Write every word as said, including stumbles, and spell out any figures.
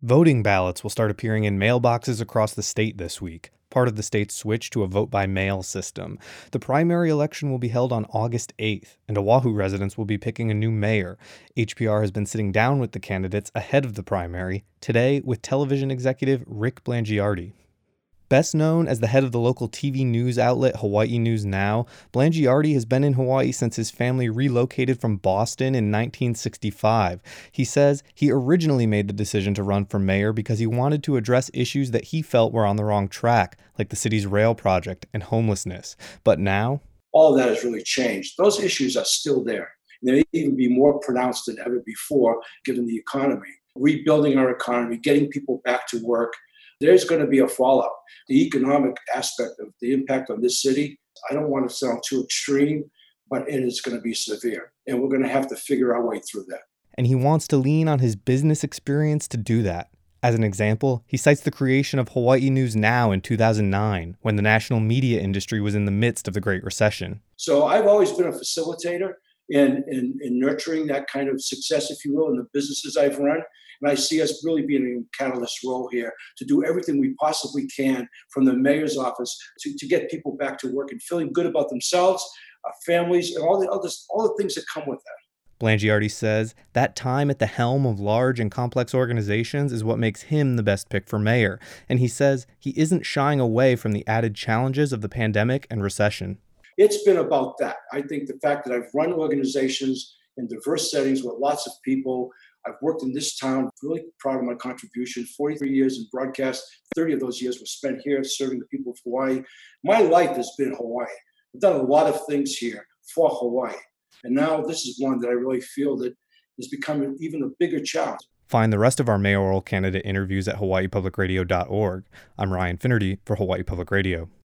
Voting ballots will start appearing in mailboxes across the state this week, part of the state's switch to a vote-by-mail system. The primary election will be held on August eighth, and Oahu residents will be picking a new mayor. H P R has been sitting down with the candidates ahead of the primary, today with television executive Rick Blangiardi. Best known as the head of the local T V news outlet Hawaii News Now, Blangiardi has been in Hawaii since his family relocated from Boston in nineteen sixty-five. He says he originally made the decision to run for mayor because he wanted to address issues that he felt were on the wrong track, like the city's rail project and homelessness. But now, all of that has really changed. Those issues are still there. They may even be more pronounced than ever before, given the economy. Rebuilding our economy, getting people back to work. There's going to be a fallout. The economic aspect of the impact on this city, I don't want to sound too extreme, but it is going to be severe. And we're going to have to figure our way through that. And he wants to lean on his business experience to do that. As an example, he cites the creation of Hawaii News Now in two thousand nine, when the national media industry was in the midst of the Great Recession. So I've always been a facilitator in, in, in nurturing that kind of success, if you will, in the businesses I've run. And I see us really being in a catalyst role here to do everything we possibly can from the mayor's office to, to get people back to work and feeling good about themselves, our families, and all the others, all the things that come with that. Blangiardi says that time at the helm of large and complex organizations is what makes him the best pick for mayor. And he says he isn't shying away from the added challenges of the pandemic and recession. It's been about that. I think the fact that I've run organizations in diverse settings with lots of people, I've worked in this town, really proud of my contribution, forty-three years in broadcast, thirty of those years were spent here serving the people of Hawaii. My life has been Hawaii. I've done a lot of things here for Hawaii. And now this is one that I really feel that is becoming even a bigger challenge. Find the rest of our mayoral candidate interviews at hawaii public radio dot org. I'm Ryan Finnerty for Hawaii Public Radio.